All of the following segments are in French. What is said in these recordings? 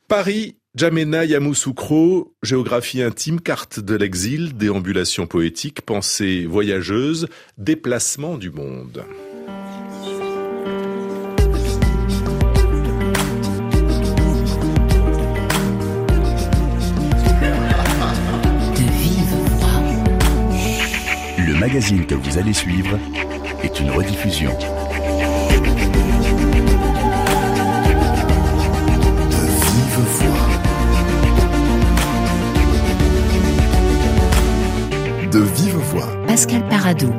Paris, N'Djamena, Yamoussoukro, géographie intime, carte de l'exil, déambulation poétique, pensée voyageuse, déplacement du monde. Le magazine que vous allez suivre est une rediffusion. De vive voix. De vive voix. Pascal Paradou.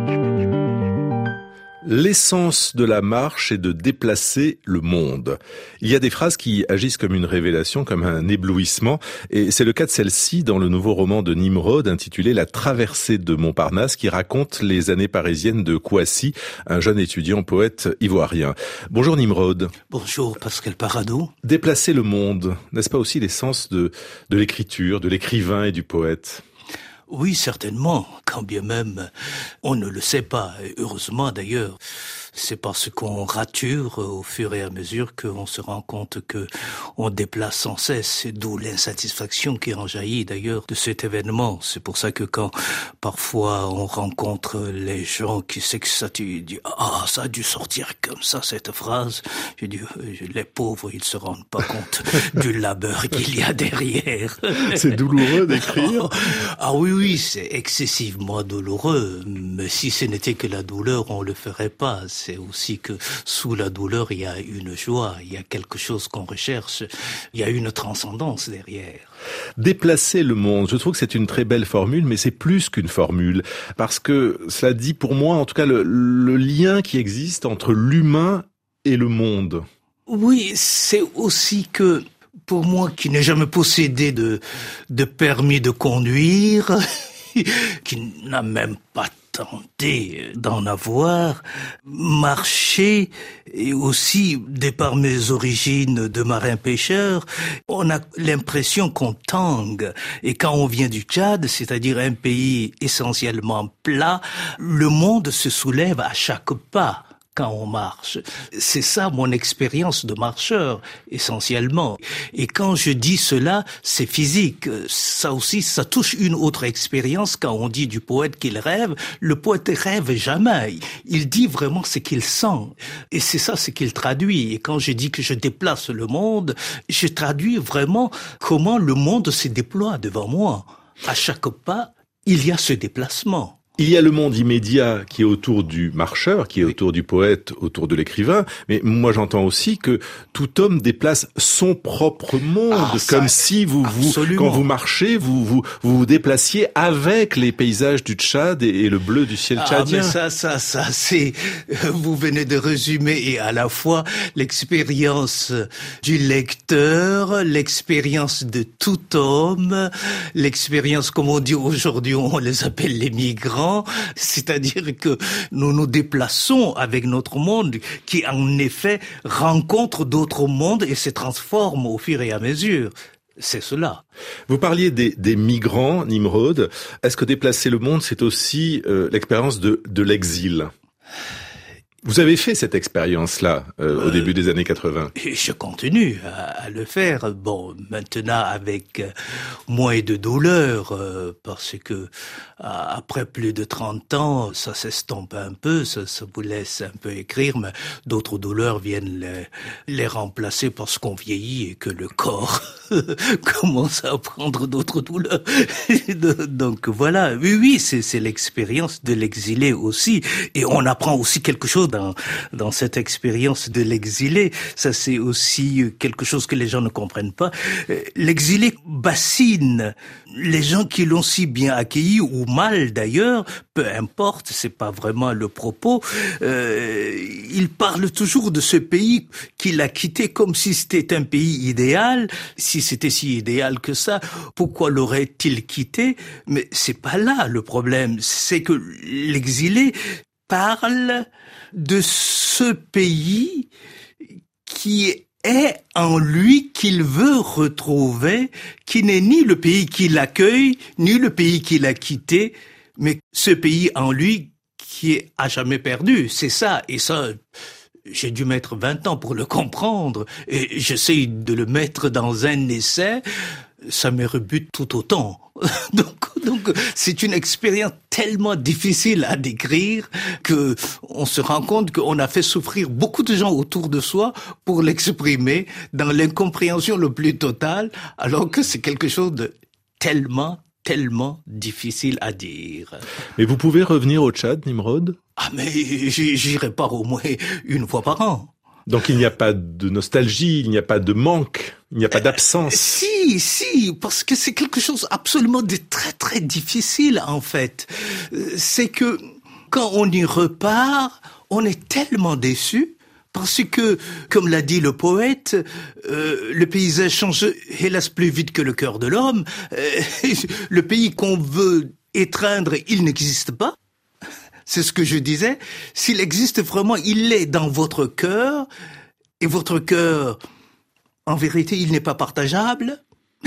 L'essence de la marche est de déplacer le monde. Il y a des phrases qui agissent comme une révélation, comme un éblouissement, et c'est le cas de celle-ci dans le nouveau roman de Nimrod intitulé La traversée de Montparnasse, qui raconte les années parisiennes de Kouassi, un jeune étudiant poète ivoirien. Bonjour Nimrod. Bonjour Pascal Paradou. Déplacer le monde, n'est-ce pas aussi l'essence de l'écriture, de l'écrivain et du poète ? Oui, certainement, quand bien même on ne le sait pas, et heureusement d'ailleurs. C'est parce qu'on rature au fur et à mesure qu'on se rend compte que on déplace sans cesse, et d'où l'insatisfaction qui en jaillit d'ailleurs de cet événement. C'est pour ça que quand parfois on rencontre les gens qui s'extatient, disent « Ah, ça a dû sortir comme ça cette phrase », je dis « Les pauvres, ils se rendent pas compte du labeur qu'il y a derrière. » C'est douloureux d'écrire. Ah oui, c'est excessivement douloureux, mais si ce n'était que la douleur, on le ferait pas. C'est aussi que sous la douleur, il y a une joie, il y a quelque chose qu'on recherche, il y a une transcendance derrière. Déplacer le monde, je trouve que c'est une très belle formule, mais c'est plus qu'une formule, parce que cela dit pour moi, en tout cas, le lien qui existe entre l'humain et le monde. Oui, c'est aussi que, pour moi qui n'ai jamais possédé de permis de conduire, qui n'a même pas tenté d'en avoir, marcher, et aussi, de par mes origines de marin-pêcheur, on a l'impression qu'on tangue. Et quand on vient du Tchad, c'est-à-dire un pays essentiellement plat, le monde se soulève à chaque pas quand on marche. C'est ça mon expérience de marcheur, essentiellement. Et quand je dis cela, c'est physique. Ça aussi, ça touche une autre expérience. Quand on dit du poète qu'il rêve, le poète rêve jamais. Il dit vraiment ce qu'il sent. Et c'est ça ce qu'il traduit. Et quand je dis que je déplace le monde, je traduis vraiment comment le monde se déploie devant moi. À chaque pas, il y a ce déplacement. Il y a le monde immédiat qui est autour du marcheur, qui est autour du poète, autour de l'écrivain. Mais moi, j'entends aussi que tout homme déplace son propre monde, comme si quand vous marchez, vous déplaciez avec les paysages du Tchad et le bleu du ciel tchadien. Mais ça, c'est, vous venez de résumer, et à la fois l'expérience du lecteur, l'expérience de tout homme, l'expérience, comme on dit aujourd'hui, on les appelle les migrants. C'est-à-dire que nous nous déplaçons avec notre monde qui, en effet, rencontre d'autres mondes et se transforme au fur et à mesure. C'est cela. Vous parliez des migrants, Nimrod. Est-ce que déplacer le monde, c'est aussi l'expérience de l'exil ? Vous avez fait cette expérience-là au début des années 80. Et je continue à le faire. Bon, maintenant avec moins de douleur, parce que après plus de 30 ans, ça s'estompe un peu, ça vous laisse un peu écrire, mais d'autres douleurs viennent les remplacer parce qu'on vieillit et que le corps commence à prendre d'autres douleurs. Donc voilà, oui, c'est l'expérience de l'exilé aussi. Et on apprend aussi quelque chose dans cette expérience de l'exilé. Ça, c'est aussi quelque chose que les gens ne comprennent pas. L'exilé bassine les gens qui l'ont si bien accueilli, ou mal d'ailleurs, peu importe, c'est pas vraiment le propos. Il parle toujours de ce pays qu'il a quitté comme si c'était un pays idéal. Si c'était si idéal que ça, pourquoi l'aurait-il quitté? Mais c'est pas là le problème. C'est que l'exilé parle de ce pays qui est en lui, qu'il veut retrouver, qui n'est ni le pays qui l'accueille, ni le pays qui l'a quitté, mais ce pays en lui qui est à jamais perdu. C'est ça. Et ça, j'ai dû mettre 20 ans pour le comprendre, et j'essaye de le mettre dans un essai, ça me rebute tout autant. Donc, c'est une expérience tellement difficile à décrire que on se rend compte qu'on a fait souffrir beaucoup de gens autour de soi pour l'exprimer dans l'incompréhension le plus totale, alors que c'est quelque chose de tellement difficile à dire. Mais vous pouvez revenir au Tchad, Nimrod? Ah, mais j'irai pas au moins une fois par an. Donc il n'y a pas de nostalgie, il n'y a pas de manque, il n'y a pas d'absence. Si, parce que c'est quelque chose absolument de très difficile en fait. C'est que quand on y repart, on est tellement déçu. Parce que, comme l'a dit le poète, le paysage change hélas plus vite que le cœur de l'homme. Le pays qu'on veut étreindre, il n'existe pas. C'est ce que je disais. S'il existe vraiment, il est dans votre cœur. Et votre cœur, en vérité, il n'est pas partageable.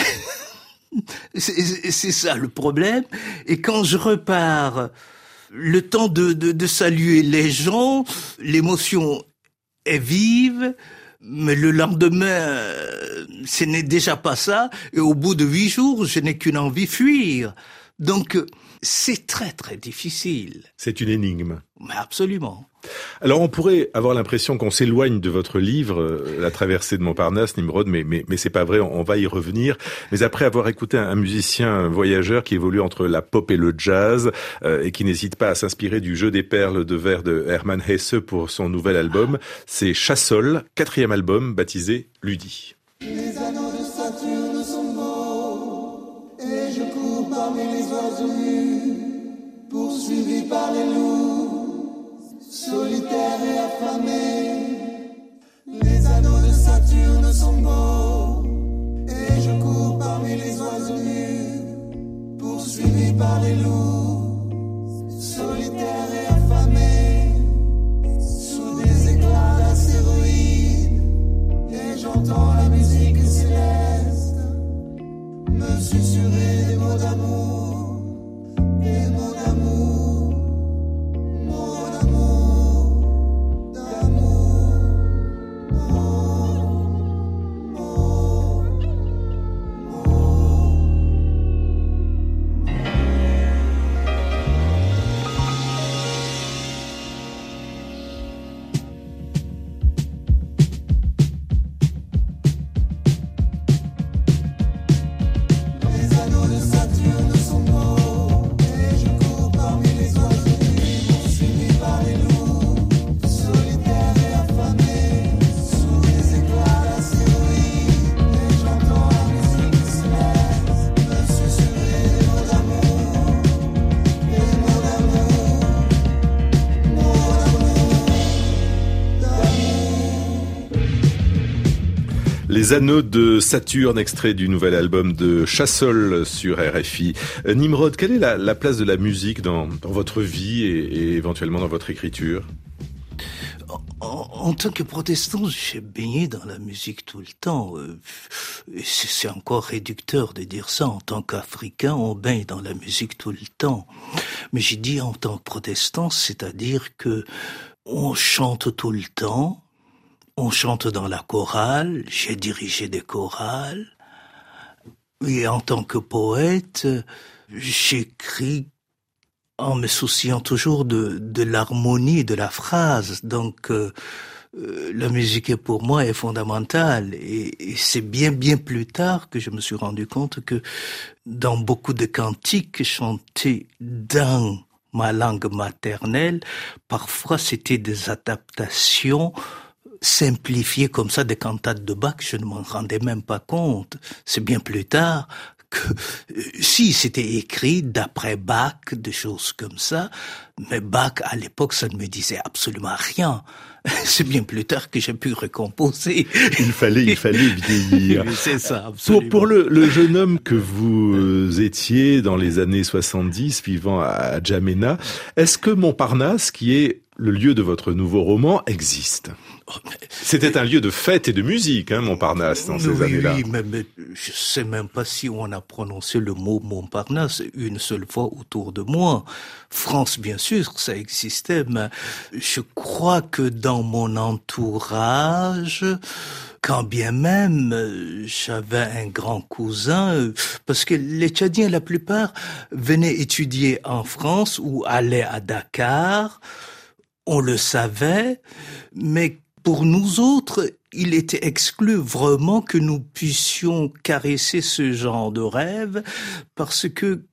C'est ça le problème. Et quand je repars, le temps de saluer les gens, l'émotion est vive, mais le lendemain, ce n'est déjà pas ça. Et au bout de 8 jours, je n'ai qu'une envie, fuir. Donc, c'est très difficile. C'est une énigme. Mais absolument. Alors on pourrait avoir l'impression qu'on s'éloigne de votre livre, La traversée de Montparnasse, Nimrod, mais c'est pas vrai, on va y revenir. Mais après avoir écouté un musicien voyageur qui évolue entre la pop et le jazz, et qui n'hésite pas à s'inspirer du jeu des perles de verre de Hermann Hesse pour son nouvel album, c'est Chassol, 4e album baptisé Ludi. Les anneaux de Saturne sont beaux, et je cours parmi les oiseaux nus, poursuivi par les loups, solitaires et affamés. Les anneaux de Saturne sont beaux, et je cours parmi les oiseaux nus, poursuivi par les loups, solitaires et affamés, sous des éclats d'astéroïdes, et j'entends la musique céleste me susurrer des mots d'amour, des mots d'amour, mots d'amour, d'amour, mots, mots, mots. Les anneaux de Saturne sont beaux, et je cours parmi les oiseaux nus, poursuivis par les loups, solitaires et affamés, sous les éclats d'astéroïdes, et j'entends la musique céleste me susurrer des mots d'amour, des mots d'amour, Les anneaux de Saturne, extrait du nouvel album de Chassol sur RFI. Nimrod, quelle est la place de la musique dans votre vie et éventuellement dans votre écriture? En tant que protestant, j'ai baigné dans la musique tout le temps. C'est encore réducteur de dire ça. En tant qu'Africain, on baigne dans la musique tout le temps. Mais j'ai dit en tant que protestant, c'est-à-dire que on chante tout le temps. On chante dans la chorale. J'ai dirigé des chorales. Et en tant que poète, j'écris en me souciant toujours de l'harmonie de la phrase. Donc, la musique pour moi est fondamentale. Et c'est bien plus tard que je me suis rendu compte que dans beaucoup de cantiques chantés dans ma langue maternelle, parfois c'était des adaptations simplifiées comme ça des cantates de Bach. Je ne m'en rendais même pas compte. C'est bien plus tard que si c'était écrit d'après Bach, des choses comme ça, mais Bach à l'époque ça ne me disait absolument rien. C'est bien plus tard que j'ai pu recomposer. Il fallait vieillir. C'est ça, absolument. Pour le jeune homme que vous étiez dans les années 70, vivant à N'Djamena, est-ce que Montparnasse, qui est le lieu de votre nouveau roman, existe. C'était un lieu de fête et de musique, Montparnasse, dans ces années-là. Oui, mais je sais même pas si on a prononcé le mot Montparnasse une seule fois autour de moi. France, bien sûr, ça existait, mais je crois que dans mon entourage, quand bien même j'avais un grand cousin, parce que les Tchadiens, la plupart, venaient étudier en France ou allaient à Dakar, on le savait, mais pour nous autres, il était exclu vraiment que nous puissions caresser ce genre de rêve parce que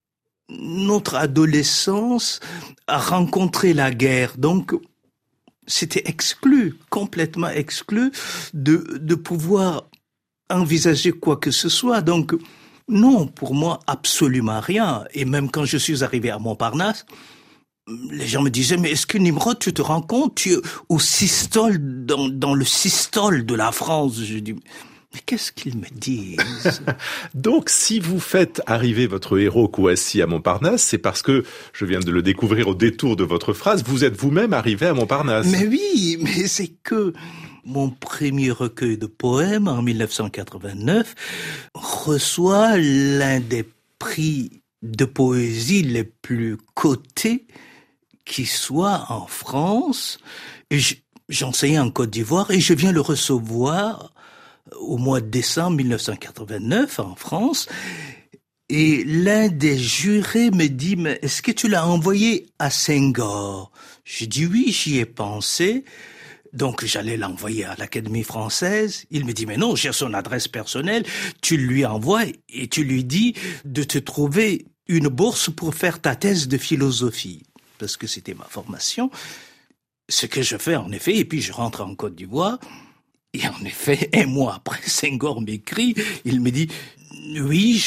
notre adolescence a rencontré la guerre. Donc, c'était exclu, complètement exclu de pouvoir envisager quoi que ce soit. Donc, non, pour moi, absolument rien. Et même quand je suis arrivé à Montparnasse, les gens me disaient, mais est-ce que Nimrod, tu te rends compte, tu es au systole, dans le systole de la France? Je dis, mais qu'est-ce qu'ils me disent? Donc, si vous faites arriver votre héros Kouassi à Montparnasse, c'est parce que, je viens de le découvrir au détour de votre phrase, vous êtes vous-même arrivé à Montparnasse. Mais oui, mais c'est que mon premier recueil de poèmes, en 1989, reçoit l'un des prix de poésie les plus cotés qui soit en France. Et j'enseignais en Côte d'Ivoire et je viens le recevoir au mois de décembre 1989 en France. Et l'un des jurés me dit, mais est-ce que tu l'as envoyé à Senghor? J'ai dit oui, j'y ai pensé. Donc j'allais l'envoyer à l'Académie française. Il me dit, mais non, j'ai son adresse personnelle. Tu lui envoies et tu lui dis de te trouver une bourse pour faire ta thèse de philosophie. Parce que c'était ma formation. Ce que je fais en effet, et puis je rentre en Côte d'Ivoire. Et en effet, un mois après, Senghor m'écrit, il me dit, oui,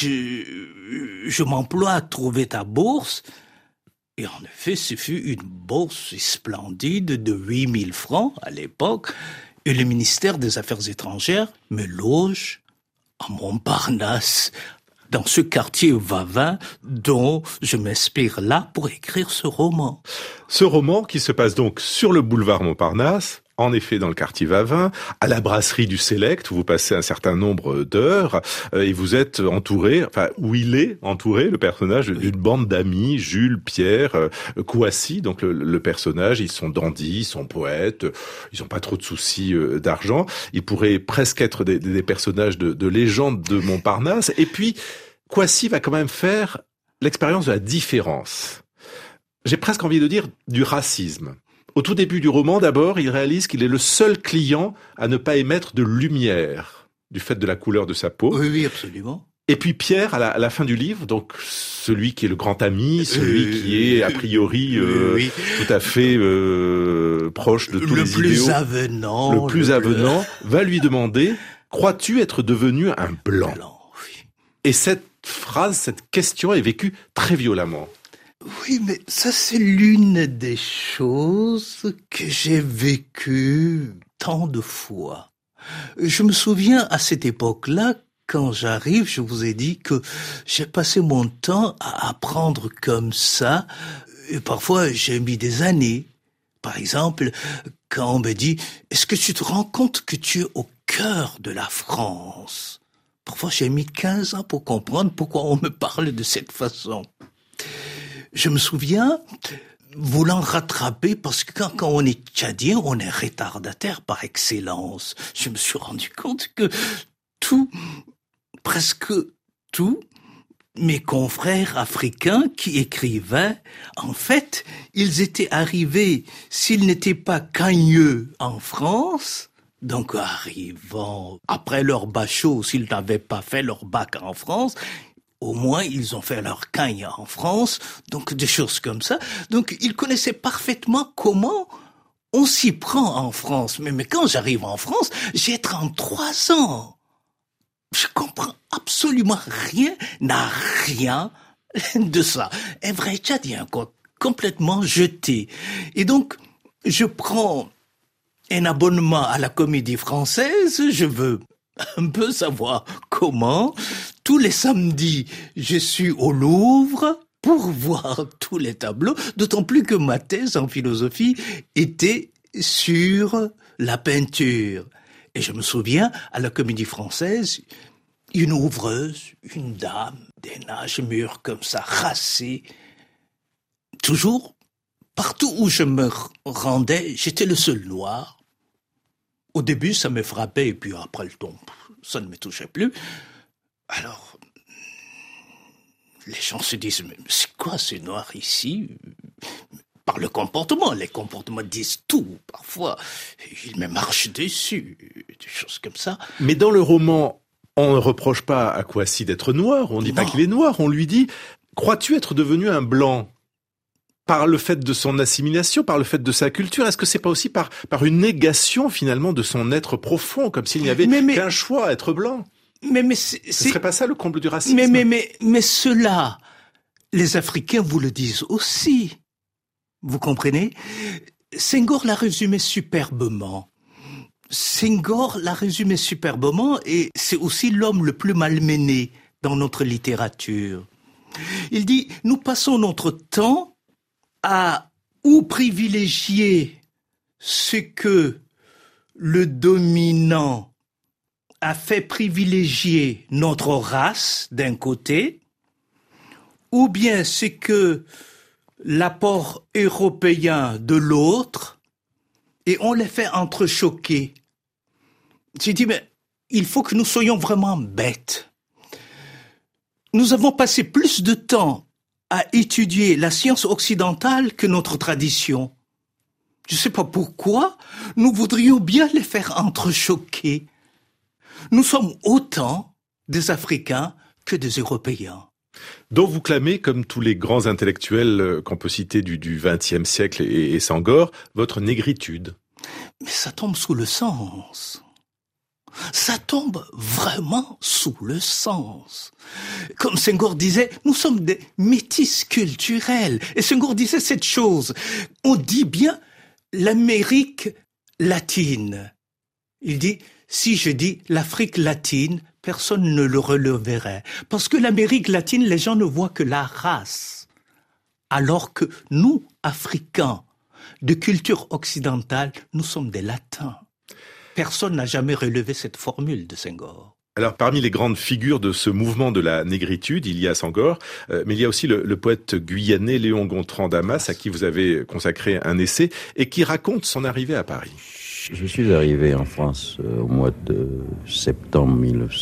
je m'emploie à trouver ta bourse. Et en effet, ce fut une bourse splendide de 8 000 francs à l'époque. Et le ministère des Affaires étrangères me loge à Montparnasse, dans ce quartier Vavin dont je m'inspire là pour écrire ce roman. Ce roman qui se passe donc sur le boulevard Montparnasse, en effet dans le quartier Vavin, à la brasserie du Select, où vous passez un certain nombre d'heures, et vous êtes entouré, enfin, où il est entouré, le personnage, d'une bande d'amis, Jules, Pierre, Kouassi, donc le personnage, ils sont dandys, ils sont poètes, ils n'ont pas trop de soucis d'argent, ils pourraient presque être des personnages de légende de Montparnasse, et puis Kouassi va quand même faire l'expérience de la différence. J'ai presque envie de dire du racisme. Au tout début du roman, d'abord, il réalise qu'il est le seul client à ne pas émettre de lumière du fait de la couleur de sa peau. Oui, absolument. Et puis Pierre, à la fin du livre, donc celui qui est le grand ami, celui qui est a priori tout à fait proche de tous les idéaux, le plus avenant, va lui demander « Crois-tu être devenu un blanc ?» Oui. Et cette phrase, cette question est vécue très violemment. Oui, mais ça c'est l'une des choses que j'ai vécues tant de fois. Je me souviens à cette époque-là, quand j'arrive, je vous ai dit que j'ai passé mon temps à apprendre comme ça, et parfois j'ai mis des années. Par exemple, quand on me dit « Est-ce que tu te rends compte que tu es au cœur de la France ?» Parfois j'ai mis 15 ans pour comprendre pourquoi on me parle de cette façon. Je me souviens voulant rattraper, parce que quand on est tchadien, on est retardataire par excellence. Je me suis rendu compte que presque tous mes confrères africains qui écrivaient, en fait, ils étaient arrivés, s'ils n'étaient pas cagneux en France, donc arrivant après leur bachot, s'ils n'avaient pas fait leur bac en France, au moins, ils ont fait leur cagne en France, donc des choses comme ça. Donc, ils connaissaient parfaitement comment on s'y prend en France. Mais quand j'arrive en France, j'ai 33 ans. Je comprends absolument rien de ça. Un vrai Tchadien, complètement jeté. Et donc, je prends un abonnement à la Comédie Française, je veux un peu savoir comment. Tous les samedis, je suis au Louvre, pour voir tous les tableaux, d'autant plus que ma thèse en philosophie était sur la peinture. Et je me souviens, à la Comédie Française, une ouvreuse, une dame, des âges mûrs comme ça, racée, toujours, partout où je me rendais, j'étais le seul noir. Au début, ça me frappait, et puis après le temps, ça ne me touchait plus. Alors, les gens se disent, mais c'est quoi ces noirs ici? Par le comportement, les comportements disent tout, parfois. Ils me marchent dessus, des choses comme ça. Mais dans le roman, on ne reproche pas à Kouassi d'être noir, on ne dit pas qu'il est noir, on lui dit, crois-tu être devenu un blanc? Par le fait de son assimilation, par le fait de sa culture, est-ce que c'est pas aussi par une négation finalement de son être profond, comme s'il n'y avait qu'un choix à être blanc? Mais ce serait pas ça le comble du racisme? Mais cela, les Africains vous le disent aussi. Vous comprenez? Senghor l'a résumé superbement. Et c'est aussi l'homme le plus malmené dans notre littérature. Il dit, nous passons notre temps à ou privilégier ce que le dominant a fait privilégier notre race d'un côté, ou bien ce que l'apport européen de l'autre, et on les fait entrechoquer. J'ai dit, mais il faut que nous soyons vraiment bêtes. Nous avons passé plus de temps à étudier la science occidentale que notre tradition. Je ne sais pas pourquoi, nous voudrions bien les faire entrechoquer. Nous sommes autant des Africains que des Européens. Donc vous clamez, comme tous les grands intellectuels qu'on peut citer du XXe siècle et Senghor, votre négritude. Mais ça tombe sous le sens. Ça tombe vraiment sous le sens. Comme Senghor disait, nous sommes des métis culturels. Et Senghor disait cette chose. On dit bien l'Amérique latine. Il dit, si je dis l'Afrique latine, personne ne le releverait. Parce que l'Amérique latine, les gens ne voient que la race. Alors que nous, Africains, de culture occidentale, nous sommes des Latins. Personne n'a jamais relevé cette formule de Senghor. Alors, parmi les grandes figures de ce mouvement de la négritude, il y a Senghor, mais il y a aussi le poète guyanais Léon Gontran Damas, à qui vous avez consacré un essai, et qui raconte son arrivée à Paris. Je suis arrivé en France au mois de septembre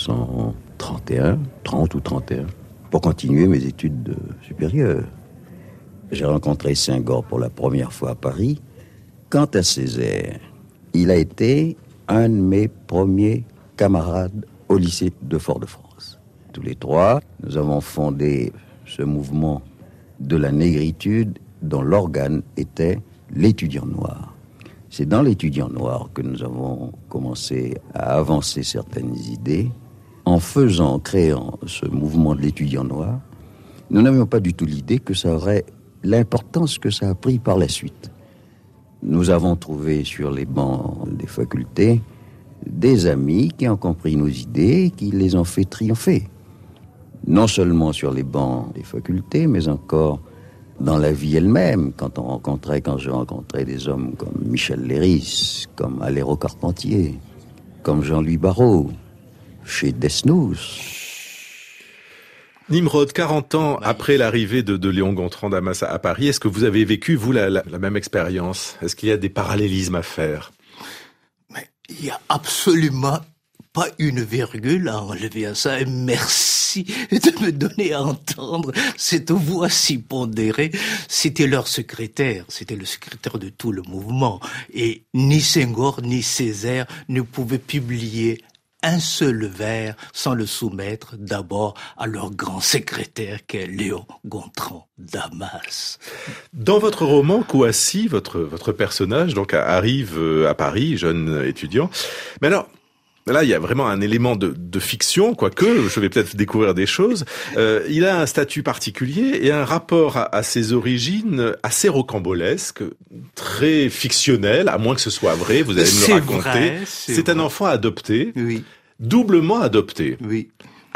1931, 30 ou 31, pour continuer mes études supérieures. J'ai rencontré Senghor pour la première fois à Paris. Quant à Césaire, il a été un de mes premiers camarades au lycée de Fort-de-France. Tous les trois, nous avons fondé ce mouvement de la négritude dont l'organe était l'étudiant noir. C'est dans l'étudiant noir que nous avons commencé à avancer certaines idées. En créant ce mouvement de l'étudiant noir, nous n'avions pas du tout l'idée que ça aurait l'importance que ça a pris par la suite. Nous avons trouvé sur les bancs des facultés des amis qui ont compris nos idées et qui les ont fait triompher. Non seulement sur les bancs des facultés, mais encore dans la vie elle-même, quand je rencontrais des hommes comme Michel Léris, comme Aléro Carpentier, comme Jean-Louis Barrault, chez Desnos. Nimrod, 40 ans après l'arrivée de Léon Gontran Damas à Paris, est-ce que vous avez vécu, vous, la même expérience? Est-ce qu'il y a des parallélismes à faire? Mais il n'y a absolument pas une virgule à enlever à ça. Et merci de me donner à entendre cette voix si pondérée. C'était leur secrétaire, c'était le secrétaire de tout le mouvement. Et ni Senghor ni Césaire ne pouvaient publier un seul vers sans le soumettre d'abord à leur grand secrétaire qu'est Léon Gontran Damas. Dans votre roman, Kouassi, votre personnage, donc arrive à Paris, jeune étudiant. Mais alors, là, il y a vraiment un élément de fiction, quoique je vais peut-être découvrir des choses. Il a un statut particulier et un rapport à ses origines assez rocambolesque, très fictionnel, à moins que ce soit vrai, vous allez me le raconter. C'est un enfant adopté, oui. Doublement adopté. Oui.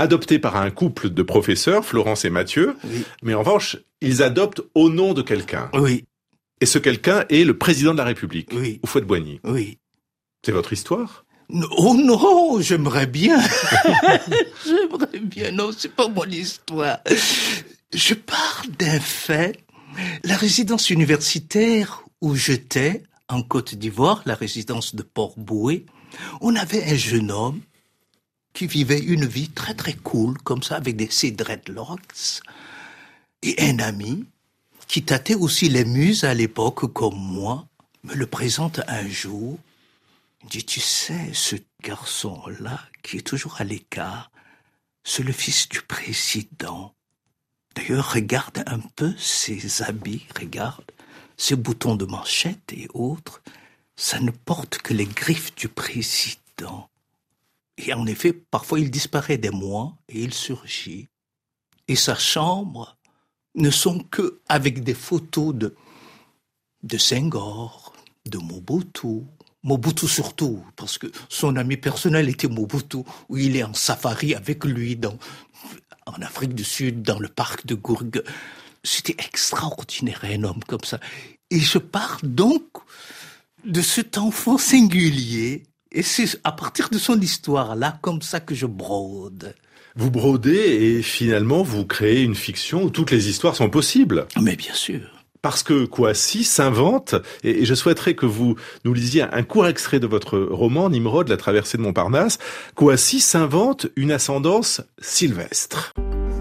adoptés par un couple de professeurs, Florence et Mathieu, Oui. mais en revanche, ils adoptent au nom de quelqu'un. Oui, Et ce quelqu'un est le président de la République, Oui. Houphouët-Boigny. oui. C'est votre histoire? Oh non, j'aimerais bien. J'aimerais bien. Non, c'est pas mon histoire. Je parle d'un fait. La résidence universitaire où j'étais, en Côte d'Ivoire, la résidence de Port-Bouët, on avait un jeune homme qui vivait une vie très très cool, comme ça, avec ses dreadlocks, et un ami qui tâtait aussi les muses à l'époque, comme moi, me le présente un jour. Il dit, tu sais, ce garçon-là, qui est toujours à l'écart, c'est le fils du président. D'ailleurs, regarde un peu ses habits, regarde, ses boutons de manchette et autres, ça ne porte que les griffes du président. Et en effet, parfois il disparaît des mois et il surgit. Et sa chambre ne sont que avec des photos de Senghor, de Mobutu surtout, parce que son ami personnel était Mobutu, où il est en safari avec lui en Afrique du Sud, dans le parc de Gourgue. C'était extraordinaire, un homme comme ça. Et je parle donc de cet enfant singulier, et c'est à partir de son histoire-là, comme ça que je brode. Vous brodez et finalement vous créez une fiction où toutes les histoires sont possibles. Mais bien sûr. Parce que Kouassi s'invente, et je souhaiterais que vous nous lisiez un court extrait de votre roman, Nimrod, la traversée de Montparnasse. Kouassi s'invente une ascendance sylvestre.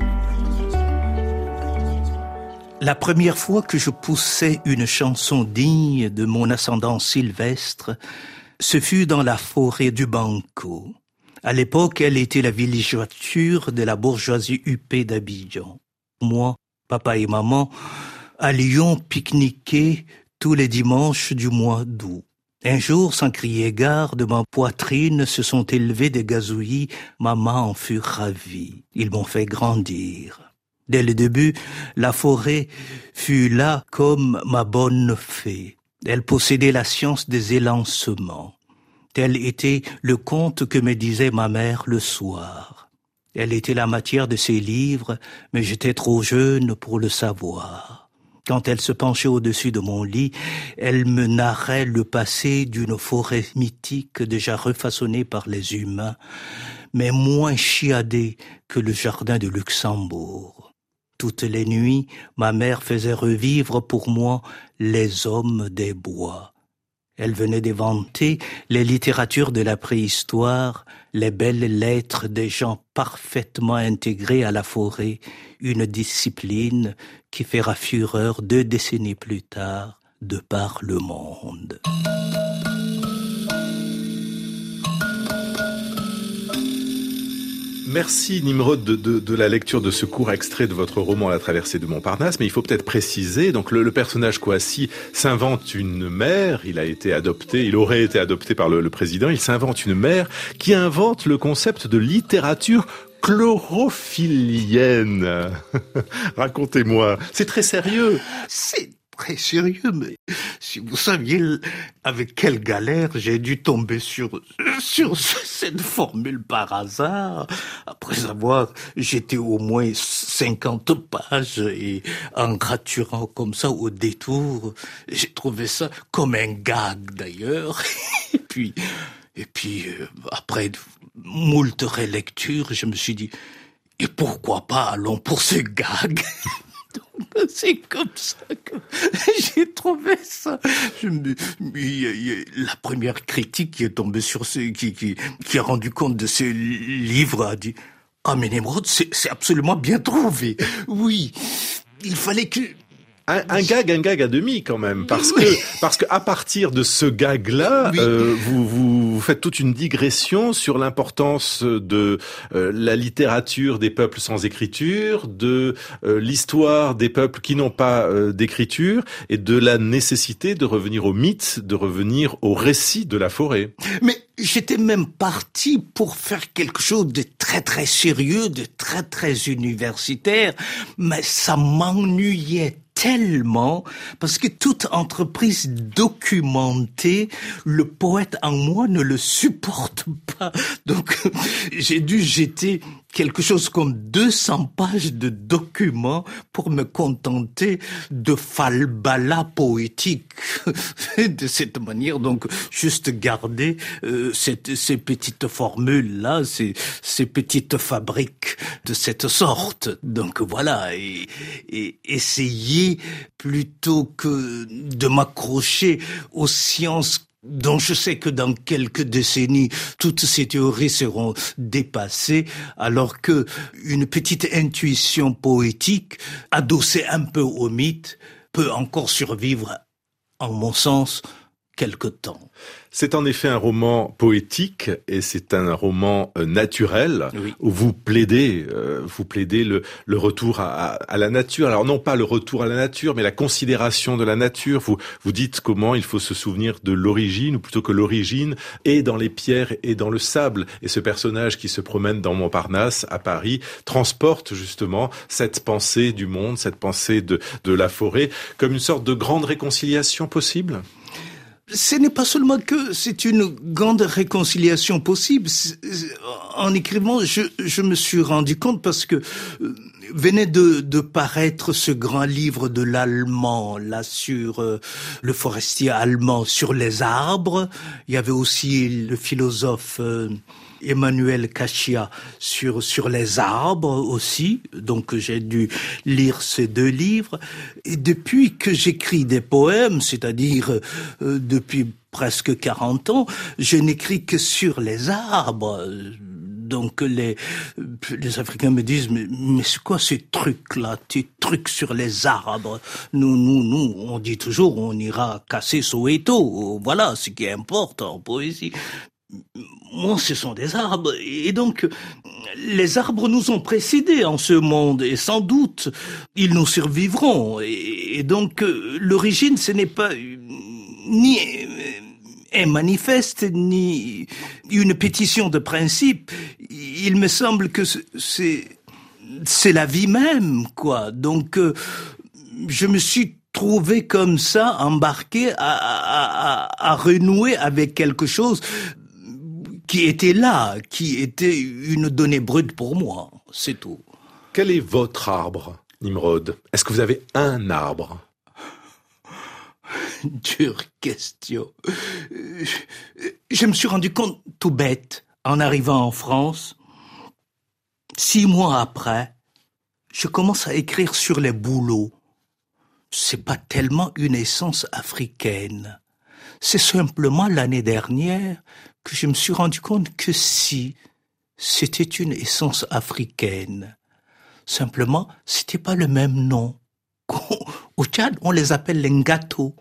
La première fois que je poussai une chanson digne de mon ascendance sylvestre, ce fut dans la forêt du Banco. À l'époque, elle était la villégiature de la bourgeoisie huppée d'Abidjan. Moi, papa et maman allions pique-niquer tous les dimanches du mois d'août. Un jour, sans crier gare, de ma poitrine se sont élevés des gazouillis. Maman en fut ravie. Ils m'ont fait grandir. Dès le début, la forêt fut là comme ma bonne fée. Elle possédait la science des élancements. Tel était le conte que me disait ma mère le soir. Elle était la matière de ses livres, mais j'étais trop jeune pour le savoir. Quand elle se penchait au-dessus de mon lit, elle me narrait le passé d'une forêt mythique déjà refaçonnée par les humains, mais moins chiadée que le jardin de Luxembourg. Toutes les nuits, ma mère faisait revivre pour moi les hommes des bois. Elle venait d'éventer les littératures de la préhistoire, les belles lettres des gens parfaitement intégrés à la forêt, une discipline qui fera fureur 2 décennies plus tard de par le monde. Merci Nimrod de la lecture de ce court extrait de votre roman La traversée de Montparnasse, mais il faut peut-être préciser, donc le personnage Kouassi s'invente une mère, il aurait été adopté par le président, il s'invente une mère qui invente le concept de littérature chlorophyllienne. Racontez-moi, c'est très sérieux. C'est très sérieux, mais si vous saviez avec quelle galère j'ai dû tomber sur cette formule par hasard, après avoir jeté au moins 50 pages et en raturant comme ça au détour, j'ai trouvé ça comme un gag d'ailleurs. Et puis après moult relectures, je me suis dit, et pourquoi pas allons pour ce gag? C'est comme ça que j'ai trouvé ça. La première critique qui est tombée sur qui a rendu compte de ce livre a dit, ah mais Nimrod, c'est absolument bien trouvé. Oui, il fallait que... Un gag à demi quand même, parce que à partir de ce gag-là, Oui. Vous faites toute une digression sur l'importance de la littérature des peuples sans écriture, de l'histoire des peuples qui n'ont pas d'écriture, et de la nécessité de revenir au mythe, de revenir au récit de la forêt. Mais j'étais même parti pour faire quelque chose de très très sérieux, de très très universitaire, mais ça m'ennuyait tellement, parce que toute entreprise documentée, le poète en moi ne le supporte pas. Donc, j'ai dû jeter quelque chose comme 200 pages de documents pour me contenter de falbala poétique. De cette manière, donc, juste garder ces petites formules-là, ces petites fabriques de cette sorte. Donc voilà, et essayer plutôt que de m'accrocher aux sciences dont je sais que dans quelques décennies, toutes ces théories seront dépassées, alors que une petite intuition poétique, adossée un peu au mythe, peut encore survivre, en mon sens, quelque temps. C'est en effet un roman poétique et c'est un roman naturel, oui, où vous plaidez le retour à la nature. Alors non pas le retour à la nature, mais la considération de la nature. Vous dites comment il faut se souvenir de l'origine, ou plutôt que l'origine est dans les pierres et dans le sable. Et ce personnage qui se promène dans Montparnasse, à Paris, transporte justement cette pensée du monde, cette pensée de la forêt, comme une sorte de grande réconciliation possible. Ce n'est pas seulement que c'est une grande réconciliation possible. En écrivant, je me suis rendu compte, parce que venait de paraître ce grand livre de l'allemand, là, sur le forestier allemand, sur les arbres. Il y avait aussi le philosophe Emmanuel Cachia sur les arbres aussi. Donc j'ai dû lire ces deux livres. Et depuis que j'écris des poèmes, c'est-à-dire depuis presque 40 ans, je n'écris que sur les arbres. Donc les Africains me disent mais c'est quoi ces trucs-là, ces trucs sur les arbres? Nous, on dit toujours on ira casser Soweto. Voilà ce qui importe en poésie. Moi, ce sont des arbres, et donc les arbres nous ont précédés en ce monde, et sans doute ils nous survivront. Et donc l'origine, ce n'est pas ni un manifeste, ni une pétition de principe. Il me semble que c'est la vie même, quoi. Donc je me suis trouvé comme ça, embarqué à renouer avec quelque chose qui était là, qui était une donnée brute pour moi, c'est tout. Quel est votre arbre, Nimrod? Est-ce que vous avez un arbre? Dure question. Je me suis rendu compte tout bête, en arrivant en France, 6 mois après, je commence à écrire sur les bouleaux. C'est pas tellement une essence africaine. C'est simplement l'année dernière que je me suis rendu compte que si, c'était une essence africaine. Simplement, c'était pas le même nom. Au Tchad, on les appelle les ngato.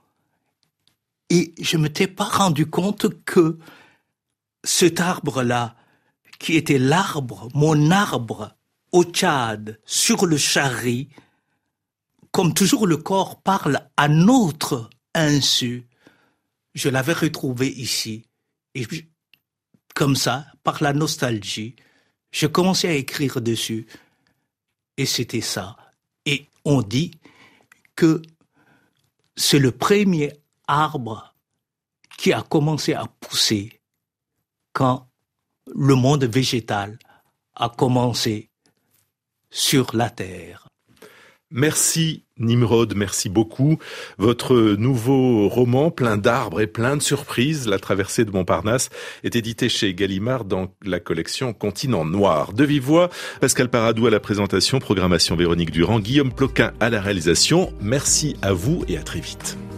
Et je m'étais pas rendu compte que cet arbre-là, qui était mon arbre, au Tchad, sur le Chari, comme toujours le corps parle à notre insu, je l'avais retrouvé ici. Et comme ça, par la nostalgie, je commençais à écrire dessus. Et c'était ça. Et on dit que c'est le premier arbre qui a commencé à pousser quand le monde végétal a commencé sur la terre. Merci Nimrod, merci beaucoup. Votre nouveau roman, plein d'arbres et plein de surprises, La traversée de Montparnasse, est édité chez Gallimard dans la collection Continent Noir. De vive voix, Pascal Paradou à la présentation, programmation Véronique Durand, Guillaume Ploquin à la réalisation. Merci à vous et à très vite.